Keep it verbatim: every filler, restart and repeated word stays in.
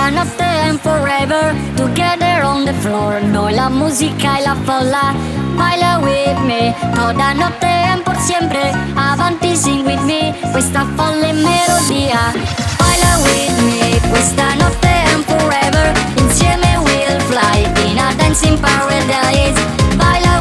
questa notte and forever, together on the floor, noi la musica e la folla, baila with me, toda notte and por siempre, avanti sing with me, questa folle melodia, baila with me, questa notte and forever, insieme we'll fly, in a dancing paradise, baila